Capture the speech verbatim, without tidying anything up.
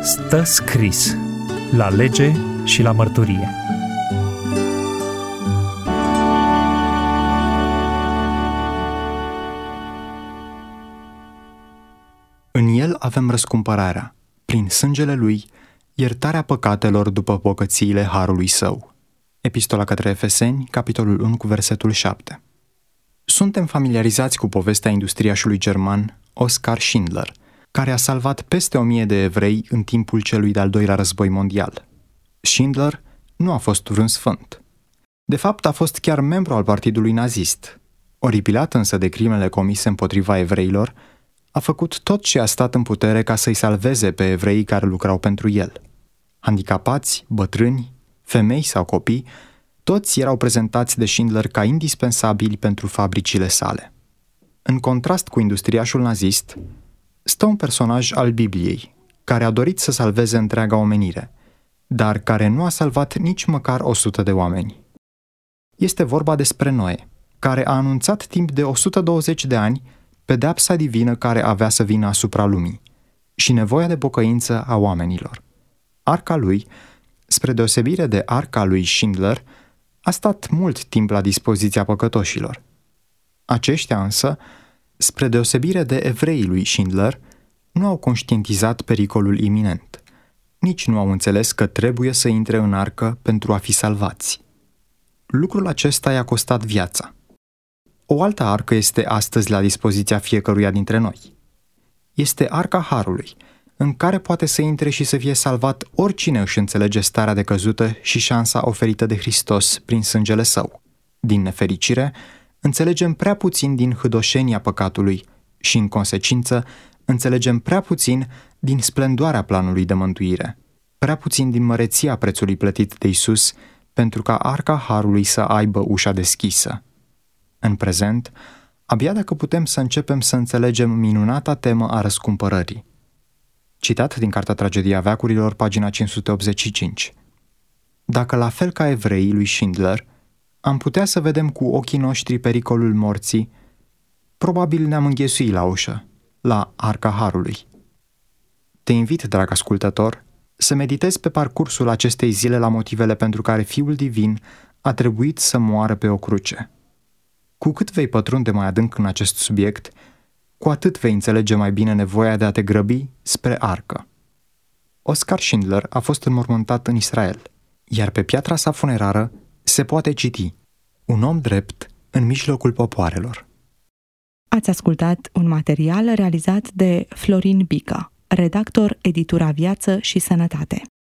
Stă scris la lege și la mărturie. În el avem răscumpărarea, prin sângele lui, iertarea păcatelor după bogățiile harului său. Epistola către Efeseni, capitolul unu, cu versetul șapte. Suntem familiarizați cu povestea industriașului german Oskar Schindler, care a salvat peste o mie de evrei în timpul celui de-al doilea război mondial. Schindler nu a fost vreun sfânt. De fapt, a fost chiar membru al partidului nazist. Oripilat însă de crimele comise împotriva evreilor, a făcut tot ce a stat în putere ca să-i salveze pe evreii care lucrau pentru el. Handicapați, bătrâni, femei sau copii, toți erau prezentați de Schindler ca indispensabili pentru fabricile sale. În contrast cu industriașul nazist, stă un personaj al Bibliei, care a dorit să salveze întreaga omenire, dar care nu a salvat nici măcar o sută de oameni. Este vorba despre Noe, care a anunțat timp de o sută douăzeci de ani pedeapsa divină care avea să vină asupra lumii și nevoia de pocăință a oamenilor. Arca lui, spre deosebire de arca lui Schindler, a stat mult timp la dispoziția păcătoșilor. Aceștia însă, spre deosebire de evreii lui Schindler, nu au conștientizat pericolul iminent. Nici nu au înțeles că trebuie să intre în arcă pentru a fi salvați. Lucrul acesta i-a costat viața. O altă arcă este astăzi la dispoziția fiecăruia dintre noi. Este arca harului, în care poate să intre și să fie salvat oricine își înțelege starea de căzută și șansa oferită de Hristos prin sângele său. Din nefericire, înțelegem prea puțin din hâdoșenia păcatului și, în consecință, înțelegem prea puțin din splendoarea planului de mântuire, prea puțin din măreția prețului plătit de Iisus pentru ca arca harului să aibă ușa deschisă. În prezent, abia dacă putem să începem să înțelegem minunata temă a răscumpărării. Citat din Cartea Tragedia veacurilor, pagina cinci sute optzeci și cinci. Dacă, la fel ca evreii lui Schindler, am putea să vedem cu ochii noștri pericolul morții, probabil ne-am înghesuit la ușă, la arca harului. Te invit, drag ascultător, să meditezi pe parcursul acestei zile la motivele pentru care Fiul Divin a trebuit să moară pe o cruce. Cu cât vei pătrunde mai adânc în acest subiect, cu atât vei înțelege mai bine nevoia de a te grăbi spre arcă. Oskar Schindler a fost înmormântat în Israel, iar pe piatra sa funerară se poate citi: un om drept în mijlocul popoarelor. Ați ascultat un material realizat de Florin Bica, redactor Editura Viață și Sănătate.